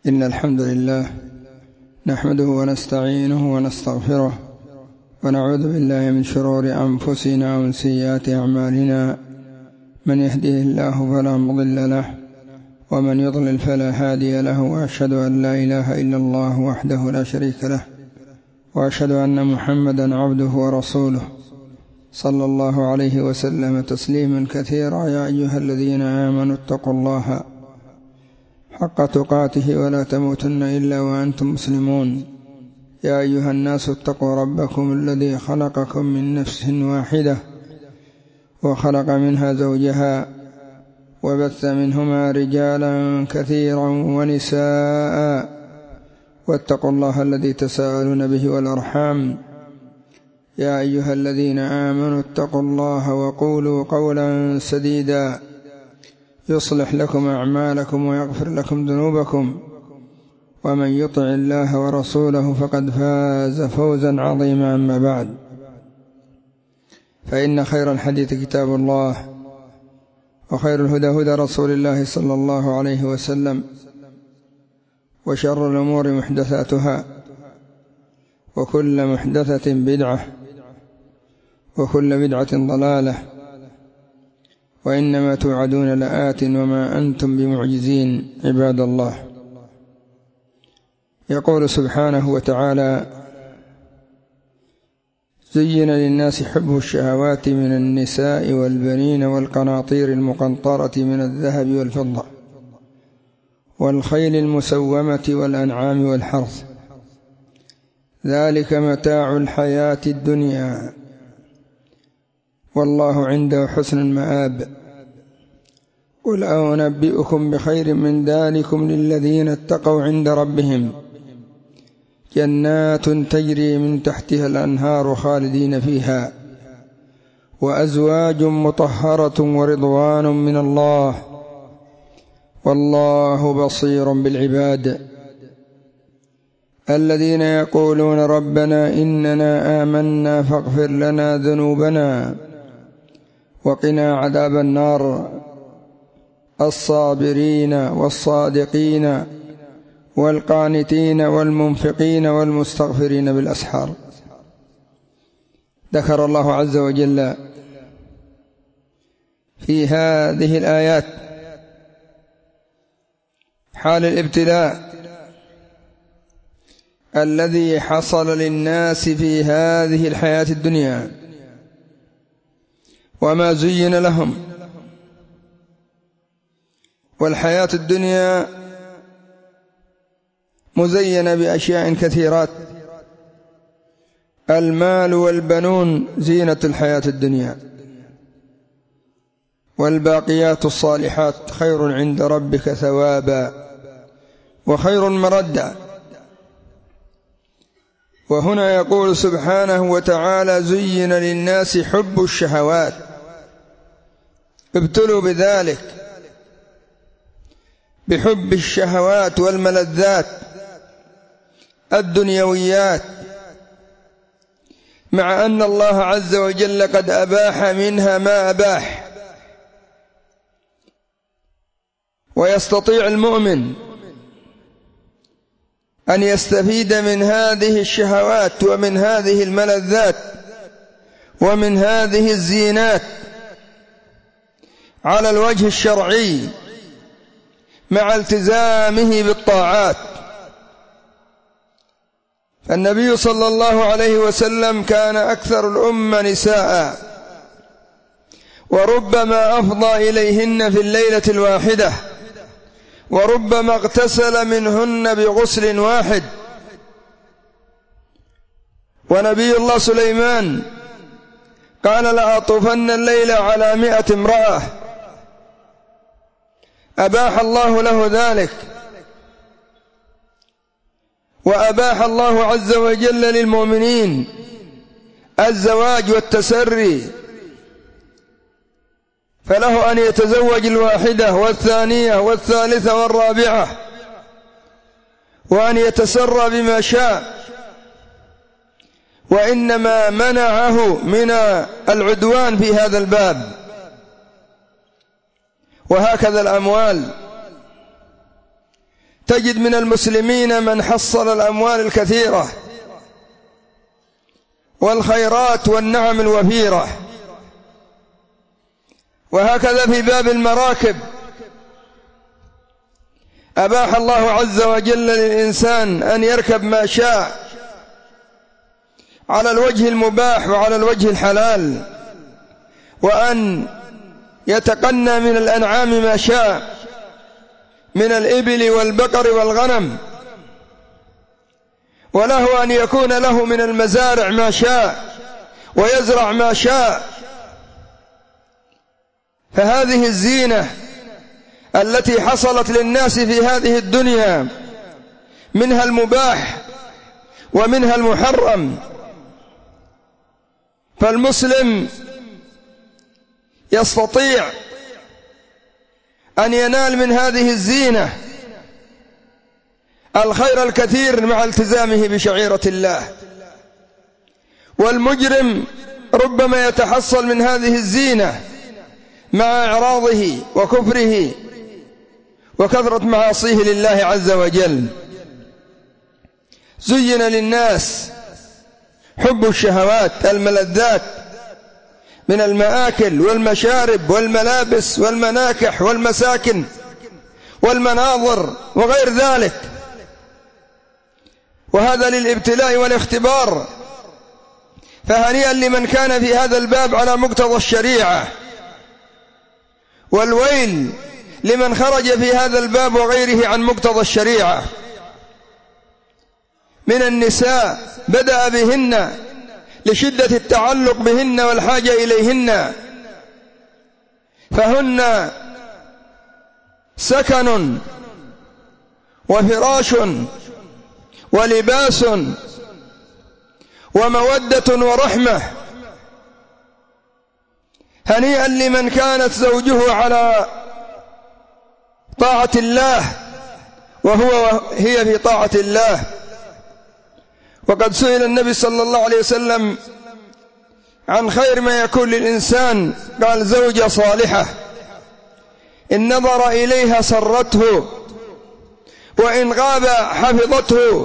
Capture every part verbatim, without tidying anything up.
إن الحمد لله نحمده ونستعينه ونستغفره ونعوذ بالله من شرور أنفسنا ومن سيئات أعمالنا. من يهده الله فلا مضل له ومن يضلل فلا هادي له، وأشهد أن لا إله إلا الله وحده لا شريك له، وأشهد أن محمدا عبده ورسوله صلى الله عليه وسلم تسليما كثيرا. يا أيها الذين آمنوا اتقوا الله حق تقاته ولا تموتن إلا وأنتم مسلمون. يا أيها الناس اتقوا ربكم الذي خلقكم من نفس واحدة وخلق منها زوجها وبث منهما رجالا كثيرا ونساء، واتقوا الله الذي تساءلون به والأرحام. يا أيها الذين آمنوا اتقوا الله وقولوا قولا سديدا يصلح لكم أعمالكم ويغفر لكم ذنوبكم، ومن يطع الله ورسوله فقد فاز فوزا عظيما. أما بعد، فإن خير الحديث كتاب الله، وخير الهدى هدى رسول الله صلى الله عليه وسلم، وشر الأمور محدثاتها، وكل محدثة بدعة، وكل بدعة ضلالة، وإنما توعدون لآت وما أنتم بمعجزين. عباد الله، يقول سبحانه وتعالى: زين للناس حب الشهوات من النساء والبنين والقناطير المقنطرة من الذهب والفضة والخيل المسومة والأنعام والحرث، ذلك متاع الحياة الدنيا، والله عنده حسن المآب. قل أنبئكم بخير من ذلكم للذين اتقوا عند ربهم جنات تجري من تحتها الأنهار خالدين فيها، وأزواج مطهرة ورضوان من الله، والله بصير بالعباد. الذين يقولون ربنا إننا آمنا فاغفر لنا ذنوبنا وقنا عذاب النار، الصابرين والصادقين والقانتين والمنفقين والمستغفرين بالأسحار. ذكر الله عز وجل في هذه الآيات حال الابتلاء الذي حصل للناس في هذه الحياة الدنيا وما زين لهم. والحياة الدنيا مزينة بأشياء كثيرات. المال والبنون زينة الحياة الدنيا، والباقيات الصالحات خير عند ربك ثوابا وخير مردا. وهنا يقول سبحانه وتعالى: زين للناس حب الشهوات. ابتلوا بذلك، بحب الشهوات والملذات الدنيويات، مع أن الله عز وجل قد أباح منها ما أباح. ويستطيع المؤمن أن يستفيد من هذه الشهوات ومن هذه الملذات ومن هذه الزينات على الوجه الشرعي مع التزامه بالطاعات. فالنبي صلى الله عليه وسلم كان أكثر الأمة نساء، وربما أفضى إليهن في الليلة الواحدة، وربما اغتسل منهن بغسل واحد. ونبي الله سليمان قال: لأطوفن الليل على مئة امرأة. أباح الله له ذلك، وأباح الله عز وجل للمؤمنين الزواج والتسري، فله أن يتزوج الواحدة والثانية والثالثة والرابعة، وأن يتسرى بما شاء. وإنما منعه من العدوان في هذا الباب. وهكذا الأموال تجد من المسلمين من حصل الأموال الكثيرة والخيرات والنعم الوفيرة. وهكذا في باب المراكب أباح الله عز وجل للإنسان أن يركب ما شاء على الوجه المباح وعلى الوجه الحلال، وأن يتقنى من الأنعام ما شاء من الإبل والبقر والغنم، وله أن يكون له من المزارع ما شاء ويزرع ما شاء. فهذه الزينة التي حصلت للناس في هذه الدنيا منها المباح ومنها المحرم، فالمسلم يستطيع أن ينال من هذه الزينة الخير الكثير مع التزامه بشعيرة الله. والمجرم ربما يتحصل من هذه الزينة مع إعراضه وكفره وكثرة معاصيه لله عز وجل. زين للناس حب الشهوات الملذات من المآكل والمشارب والملابس والمناكح والمساكن والمناظر وغير ذلك، وهذا للابتلاء والاختبار. فهنيئا لمن كان في هذا الباب على مقتضى الشريعة، والويل لمن خرج في هذا الباب وغيره عن مقتضى الشريعة. من النساء بدأ بهن لشدة التعلق بهن والحاجة إليهن، فهن سكن وفراش ولباس ومودة ورحمة. هنيئا لمن كانت زوجه على طاعة الله وهو هي في طاعة الله. وقد سئل النبي صلى الله عليه وسلم عن خير ما يكون للإنسان، قال زوجة صالحة إن نظر إليها سرته وإن غاب حفظته،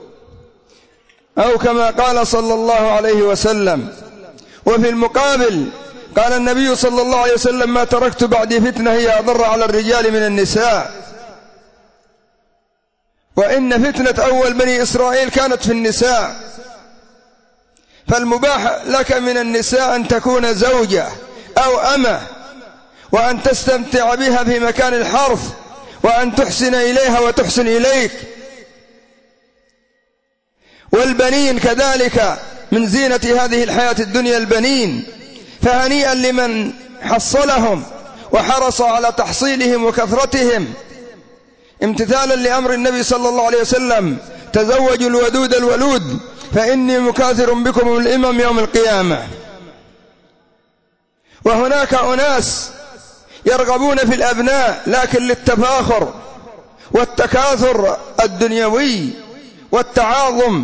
أو كما قال صلى الله عليه وسلم. وفي المقابل قال النبي صلى الله عليه وسلم ما تركت بعدي فتنة هي أضر على الرجال من النساء. وإن فتنة أول بني إسرائيل كانت في النساء، فالمباح لك من النساء أن تكون زوجة أو أمة، وأن تستمتع بها في مكان الحرث، وأن تحسن إليها وتحسن إليك. والبنين كذلك من زينة هذه الحياة الدنيا البنين، فهنيئا لمن حصلهم وحرص على تحصيلهم وكثرتهم امتثالا لأمر النبي صلى الله عليه وسلم تزوجوا الودود الولود فإني مكاثر بكم الإمم يوم القيامة. وهناك أناس يرغبون في الأبناء لكن للتفاخر والتكاثر الدنيوي والتعاظم،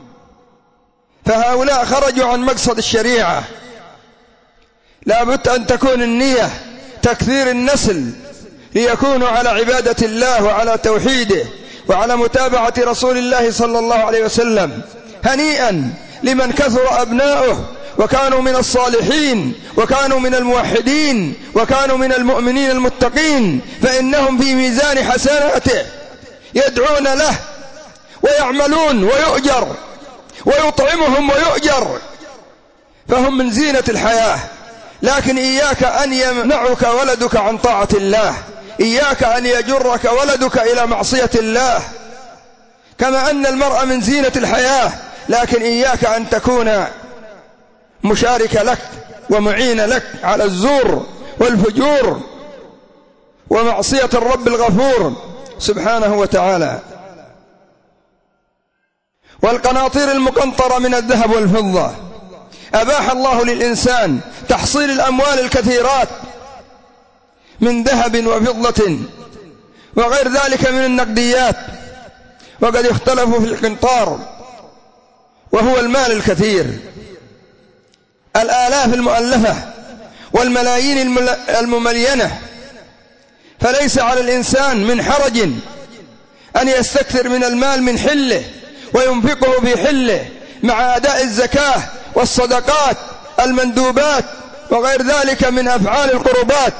فهؤلاء خرجوا عن مقصد الشريعة. لا بد أن تكون النية تكثير النسل ليكونوا على عبادة الله وعلى توحيده وعلى متابعة رسول الله صلى الله عليه وسلم. هنيئا لمن كثر أبناؤه وكانوا من الصالحين وكانوا من الموحدين وكانوا من المؤمنين المتقين، فإنهم في ميزان حسناته يدعون له ويعملون ويؤجر ويطعمهم ويؤجر، فهم من زينة الحياة. لكن إياك أن يمنعك ولدك عن طاعة الله، إياك أن يجرك ولدك إلى معصية الله. كما أن المرأة من زينة الحياة، لكن إياك أن تكون مشارك لك ومعين لك على الزور والفجور ومعصية الرب الغفور سبحانه وتعالى. والقناطير المقنطرة من الذهب والفضة أباح الله للإنسان تحصيل الأموال الكثيرات من ذهب وفضة وغير ذلك من النقديات. وقد اختلفوا في القنطار وهو المال الكثير، الآلاف المؤلفة والملايين المملينة. فليس على الإنسان من حرج أن يستكثر من المال من حله وينفقه في حله مع أداء الزكاة والصدقات المندوبات وغير ذلك من أفعال القربات.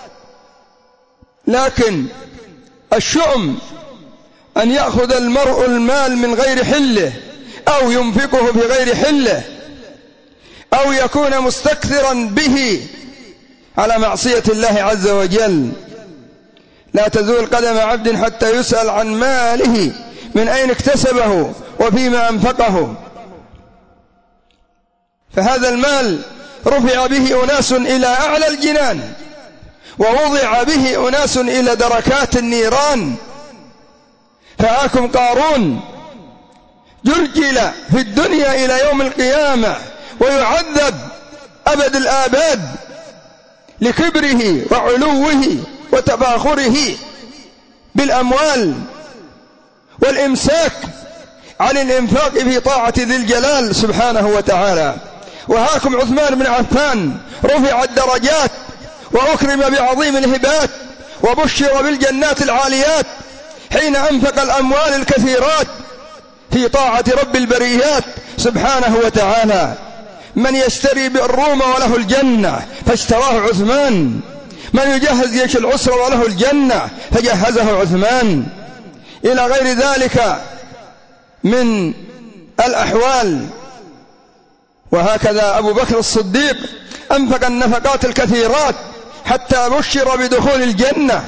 لكن الشؤم أن يأخذ المرء المال من غير حله أو ينفقه في غير حله أو يكون مستكثرا به على معصية الله عز وجل. لا تزول قدم عبد حتى يسأل عن ماله من أين اكتسبه وفيما أنفقه. فهذا المال رفع به أناس إلى أعلى الجنان ووضع به أناس إلى دركات النيران. فهاكم قارون جلجل في الدنيا إلى يوم القيامة ويعذب أبد الآباد لكبره وعلوه وتفاخره بالأموال والإمساك عن الإنفاق في طاعة ذي الجلال سبحانه وتعالى. وهاكم عثمان بن عفان رفع الدرجات وأكرم بعظيم الهبات وبشر بالجنات العاليات حين أنفق الأموال الكثيرات في طاعة رب البريات سبحانه وتعالى. من يشتري بالروم وله الجنة فاشتراه عثمان، من يجهز جيش العسرة وله الجنة فجهزه عثمان، إلى غير ذلك من الأحوال. وهكذا أبو بكر الصديق أنفق النفقات الكثيرات حتى بشر بدخول الجنة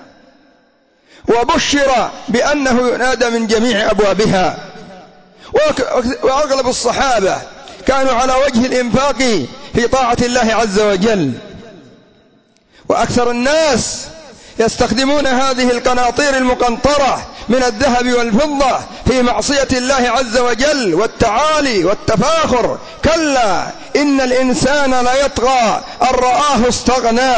وبشر بأنه ينادى من جميع أبوابها. وأغلب الصحابة كانوا على وجه الإنفاق في طاعة الله عز وجل، وأكثر الناس يستخدمون هذه القناطير المقنطرة من الذهب والفضة في معصية الله عز وجل والتعالي والتفاخر. كلا إن الإنسان لا يطغى أن رآه استغنى.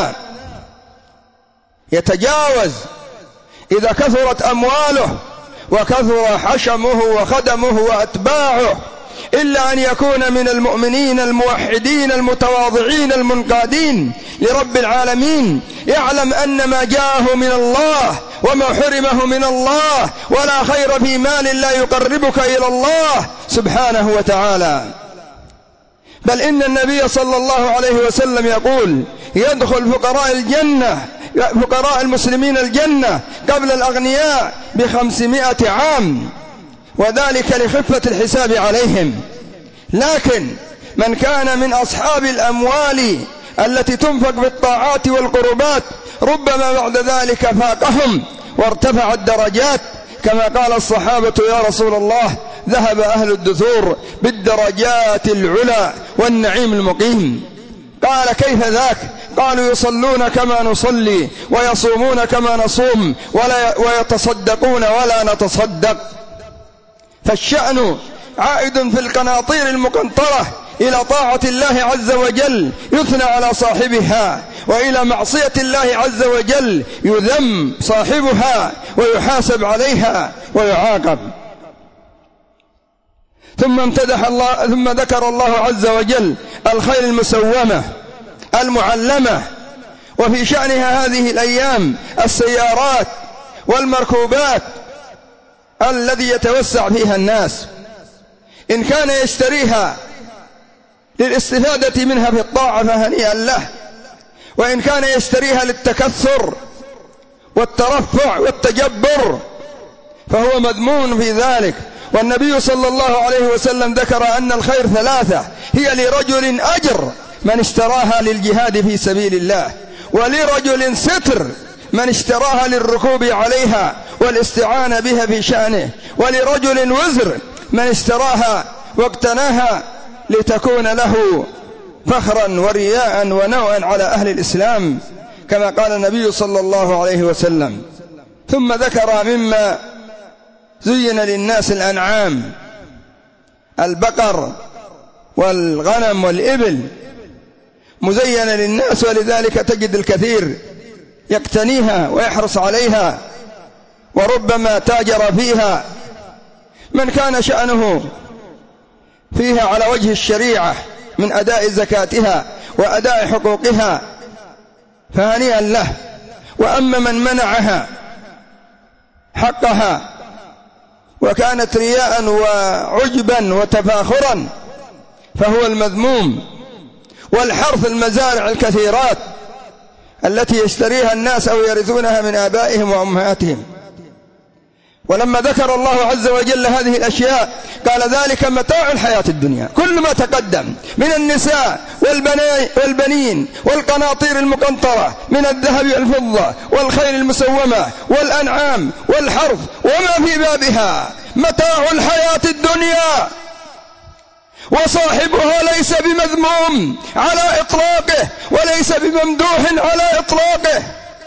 يتجاوز إذا كثرت أمواله وكثر حشمه وخدمه وأتباعه، إلا أن يكون من المؤمنين الموحدين المتواضعين المنقادين لرب العالمين، يعلم أن ما جاءه من الله وما حرمه من الله، ولا خير في مال لا يقربك إلى الله سبحانه وتعالى. بل إن النبي صلى الله عليه وسلم يقول: يدخل فقراء الجنة فقراء المسلمين الجنة قبل الأغنياء بخمسمائة عام، وذلك لخفة الحساب عليهم. لكن من كان من أصحاب الأموال التي تنفق بالطاعات والقربات ربما بعد ذلك فاقهم وارتفع الدرجات، كما قال الصحابة: يا رسول الله، ذهب أهل الدثور بالدرجات العلى والنعيم المقيم. قال: كيف ذاك؟ قالوا: يصلون كما نصلي ويصومون كما نصوم ولا ويتصدقون ولا نتصدق. فالشأن عائد في القناطير المقنطرة إلى طاعة الله عز وجل يثنى على صاحبها، وإلى معصية الله عز وجل يذم صاحبها ويحاسب عليها ويعاقب. ثم امتدح الله ثم ذكر الله عز وجل الخيل المسومة المعلمة، وفي شأنها هذه الأيام السيارات والمركوبات الذي يتوسع فيها الناس. إن كان يشتريها للاستفادة منها في الطاعة فهنيئا له، وإن كان يشتريها للتكثر والترفع والتجبر فهو مذموم في ذلك. والنبي صلى الله عليه وسلم ذكر أن الخير ثلاثة: هي لرجل أجر من اشتراها للجهاد في سبيل الله، ولرجل ستر من اشتراها للركوب عليها والاستعانة بها في شأنه، ولرجل وزر من اشتراها واقتناها لتكون له فخرا ورياء ونوعا على أهل الإسلام، كما قال النبي صلى الله عليه وسلم. ثم ذكر مما زين للناس الأنعام: البقر والغنم والإبل مزينة للناس، ولذلك تجد الكثير يقتنيها ويحرص عليها، وربما تاجر فيها من كان شأنه فيها على وجه الشريعة من أداء زكاتها وأداء حقوقها فهنيئا له. وأما من منعها حقها وكانت رياء وعجبا وتفاخرا فهو المذموم. والحرث المزارع الكثيرات التي يشتريها الناس أو يرثونها من آبائهم وأمهاتهم. ولما ذكر الله عز وجل هذه الأشياء قال ذلك متاع الحياة الدنيا. كل ما تقدم من النساء والبنين والقناطير المقنطرة من الذهب والفضة والخيل المسومة والأنعام والحرث وما في بابها متاع الحياة الدنيا، وصاحبها ليس بمذموم على إطلاقه وليس بممدوح على إطلاقه.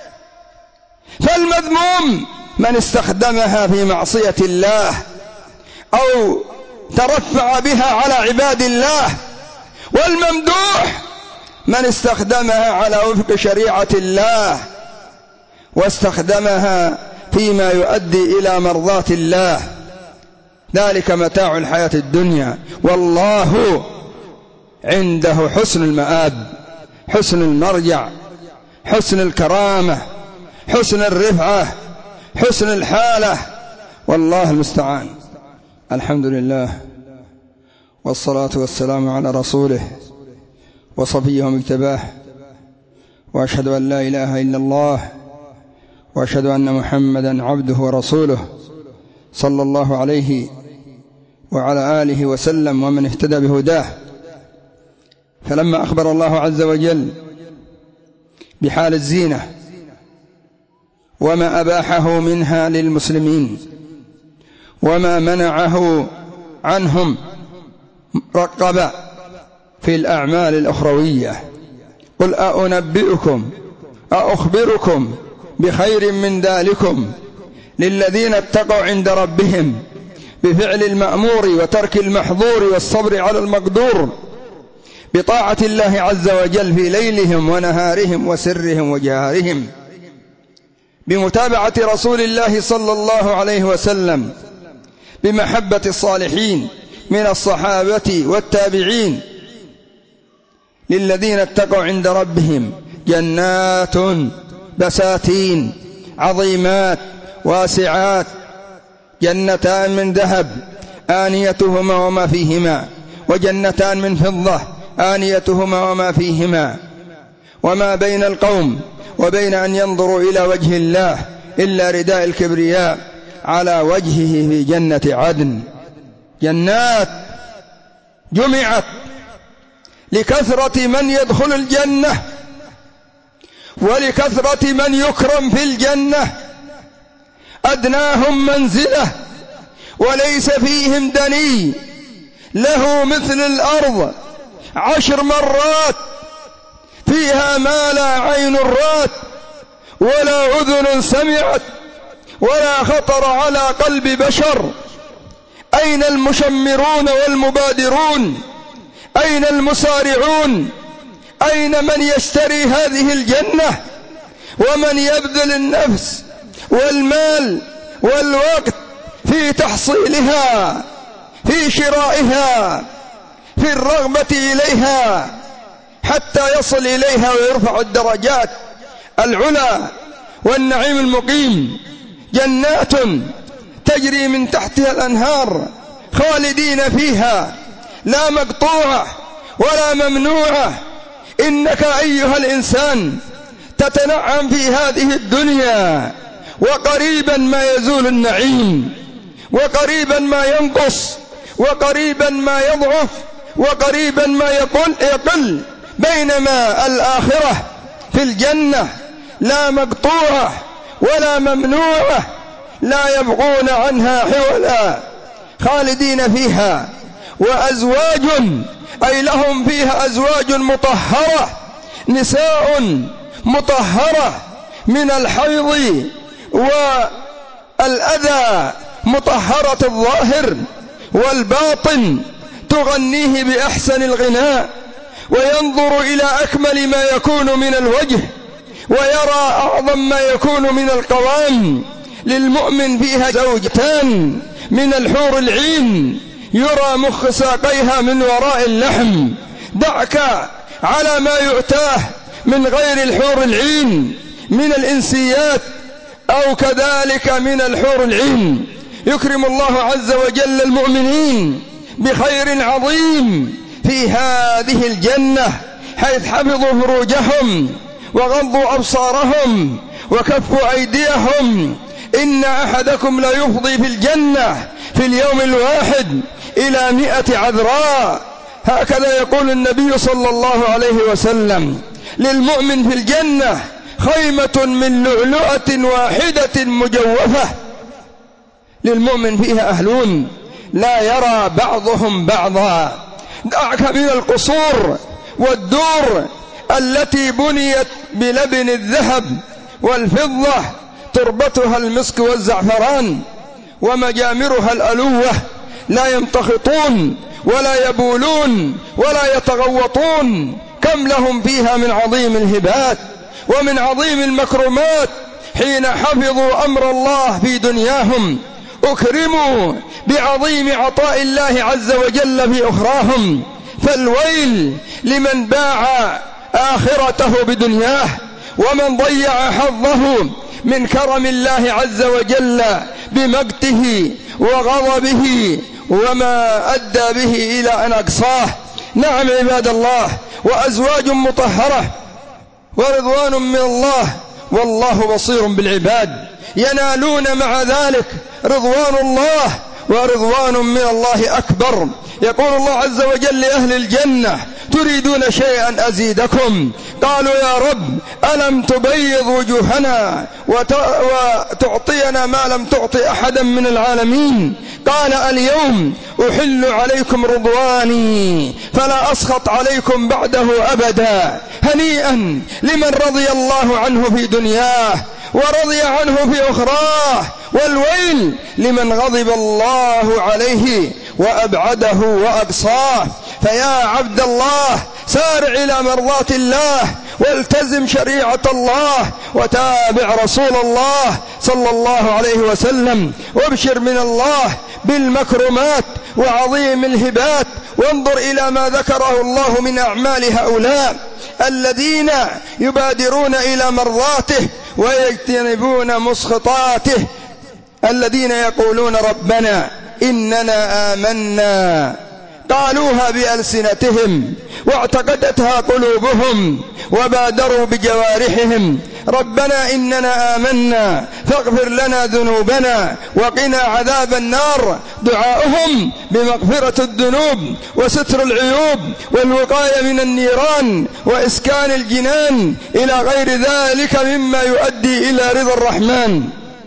فالمذموم من استخدمها في معصية الله أو ترفع بها على عباد الله، والممدوح من استخدمها على وفق شريعة الله واستخدمها فيما يؤدي إلى مرضاة الله. ذلك متاع الحياة الدنيا، والله عنده حسن المآب، حسن المرجع، حسن الكرامة، حسن الرفعة، حسن الحالة، والله المستعان. الحمد لله والصلاة والسلام على رسوله وصفيه ومجتباه، وأشهد أن لا إله إلا الله، وأشهد أن محمدا عبده ورسوله صلى الله عليه وعلى آله وسلم ومن اهتدى بهداه. فلما أخبر الله عز وجل بحال الزينة وما أباحه منها للمسلمين وما منعه عنهم، رقب في الأعمال الأخروية. قل أنبئكم أخبركم بخير من ذلكم للذين اتقوا عند ربهم بفعل المأمور وترك المحظور والصبر على المقدور، بطاعة الله عز وجل في ليلهم ونهارهم وسرهم وجهارهم، بمتابعة رسول الله صلى الله عليه وسلم، بمحبة الصالحين من الصحابة والتابعين. للذين اتقوا عند ربهم جنات بساتين عظيمات واسعات، جنتان من ذهب آنيتهما وما فيهما، وجنتان من فضة آنيتهما وما فيهما، وما بين القوم وبين أن ينظروا إلى وجه الله إلا رداء الكبرياء على وجهه في جنة عدن. جنات جمعت لكثرة من يدخل الجنة ولكثرة من يكرم في الجنة، أدناهم منزلة وليس فيهم دني له مثل الأرض عشر مرات، فيها ما لا عين رأت ولا أذن سمعت ولا خطر على قلب بشر. أين المشمرون والمبادرون؟ أين المسارعون؟ أين من يشتري هذه الجنة ومن يبذل النفس والمال والوقت في تحصيلها، في شرائها، في الرغبة إليها حتى يصل إليها ويرفع الدرجات العلى والنعيم المقيم. جنات تجري من تحتها الأنهار خالدين فيها لا مقطوعة ولا ممنوعة. إنك أيها الإنسان تتنعم في هذه الدنيا، وقريبا ما يزول النعيم، وقريبا ما ينقص، وقريبا ما يضعف، وقريبا ما يقل يقل بينما الآخرة في الجنة لا مقطوعة ولا ممنوعة، لا يبغون عنها حولا، خالدين فيها. وأزواج أي لهم فيها أزواج مطهرة، نساء مطهرة من الحيض والأذى، مطهرة الظاهر والباطن، تغنيه بأحسن الغناء، وينظر إلى أكمل ما يكون من الوجه، ويرى أعظم ما يكون من القوام. للمؤمن فيها زوجتان من الحور العين، يرى مخ ساقيها من وراء اللحم. دعك على ما يؤتاه من غير الحور العين من الإنسيات أو كذلك من الحور العين. يكرم الله عز وجل المؤمنين بخير عظيم في هذه الجنة، حيث حفظوا فروجهم وغضوا أبصارهم وكفوا أيديهم. إن أحدكم لا يفضي في الجنة في اليوم الواحد إلى مئة عذراء، هكذا يقول النبي صلى الله عليه وسلم. للمؤمن في الجنة خيمة من لؤلؤة واحدة مجوفة، للمؤمن فيها أهلون لا يرى بعضهم بعضا. دعك من القصور والدور التي بنيت بلبن الذهب والفضة، تربتها المسك والزعفران ومجامرها الألوة، لا يمتخطون ولا يبولون ولا يتغوطون. كم لهم فيها من عظيم الهبات ومن عظيم المكرمات حين حفظوا أمر الله في دنياهم، أكرموا بعظيم عطاء الله عز وجل في أخراهم. فالويل لمن باع آخرته بدنياه، ومن ضيع حظه من كرم الله عز وجل بمقته وغضبه وما أدى به إلى أن أقصاه. نعم عباد الله، وأزواج مطهرة ورضوان من الله، والله بصير بالعباد، ينالون مع ذلك رضوان الله، ورضوان من الله أكبر. يقول الله عز وجل لأهل الجنة: تريدون شيئا أزيدكم؟ قالوا: يا رب ألم تبيض وجوهنا وتعطينا ما لم تعطي أحدا من العالمين؟ قال: اليوم أحل عليكم رضواني فلا أسخط عليكم بعده أبدا. هنيئا لمن رضي الله عنه في دنياه ورضي عنه في أخراه، والويل لمن غضب الله عليه وأبعده وأقصاه. فيا عبد الله، سارع إلى مرضات الله والتزم شريعة الله وتابع رسول الله صلى الله عليه وسلم، وابشر من الله بالمكرمات وعظيم الهبات. وانظر إلى ما ذكره الله من أعمال هؤلاء الذين يبادرون إلى مرضاته ويجتنبون مسخطاته، الذين يقولون: ربنا إننا آمنا، قالوها بألسنتهم واعتقدتها قلوبهم وبادروا بجوارحهم: ربنا إننا آمنا فاغفر لنا ذنوبنا وقنا عذاب النار. دعاؤهم بمغفرة الذنوب وستر العيوب والوقاية من النيران وإسكان الجنان إلى غير ذلك مما يؤدي إلى رضا الرحمن.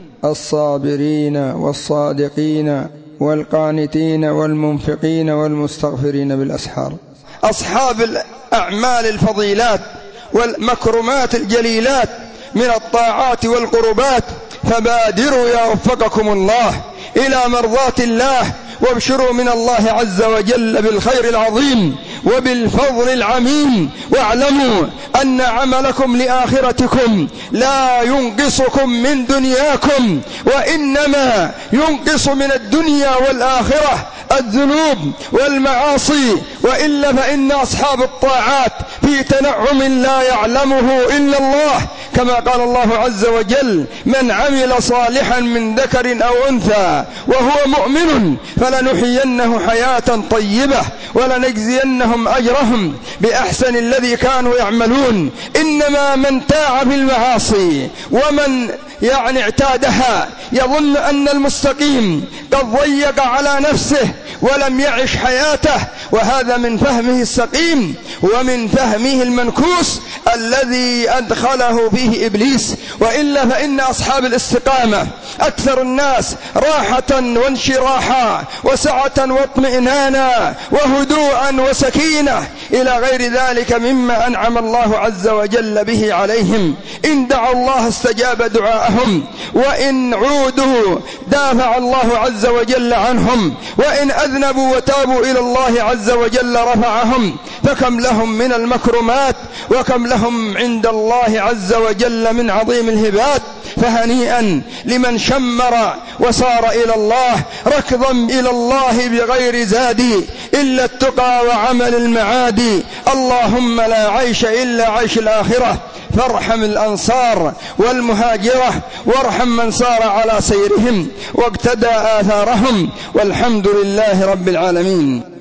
الصابرين والصادقين والقانتين والمنفقين والمستغفرين بالأسحار، أصحاب الأعمال الفضيلات والمكرمات الجليلات من الطاعات والقربات، فبادروا يا وفقكم الله إلى مرضات الله، وابشروا من الله عز وجل بالخير العظيم وبالفضل العميم. واعلموا أن عملكم لآخرتكم لا ينقصكم من دنياكم، وإنما ينقص من الدنيا والآخرة الذنوب والمعاصي، وإلا فإن أصحاب الطاعات في تنعم لا يعلمه إلا الله، كما قال الله عز وجل: من عمل صالحا من ذكر أو أنثى وهو مؤمن فلنحيينه حياة طيبة ولنجزينهم أجرهم بأحسن الذي كانوا يعملون. إنما من تاع في المعاصي ومن يعني اعتادها يظن أن المستقيم قد ضيق على نفسه ولم يعش حياته، وهذا من فهمه السقيم ومن فهمه المنكوس الذي أدخله فيه إبليس. وإلا فإن أصحاب الاستقامة أكثر الناس راحة وانشراحا وسعة واطمئنانا وهدوءا وسكينة إلى غير ذلك مما أنعم الله عز وجل به عليهم. إن دعوا الله استجاب دعاءهم، وإن عودوا دافع الله عز وجل عنهم، وإن أذنبوا وتابوا إلى الله عز وجل رفعهم. فكم لهم من المكرمات وكم لهم عند الله عز وجل من عظيم الهبات. فهنيئا لمن شمر وصار إلى الله ركضا إلى الله بغير زاد إلا التقى وعمل المعادي. اللهم لا عيش إلا عيش الآخرة، فارحم الأنصار والمهاجرة وارحم من سار على سيرهم واقتدى آثارهم، والحمد لله رب العالمين.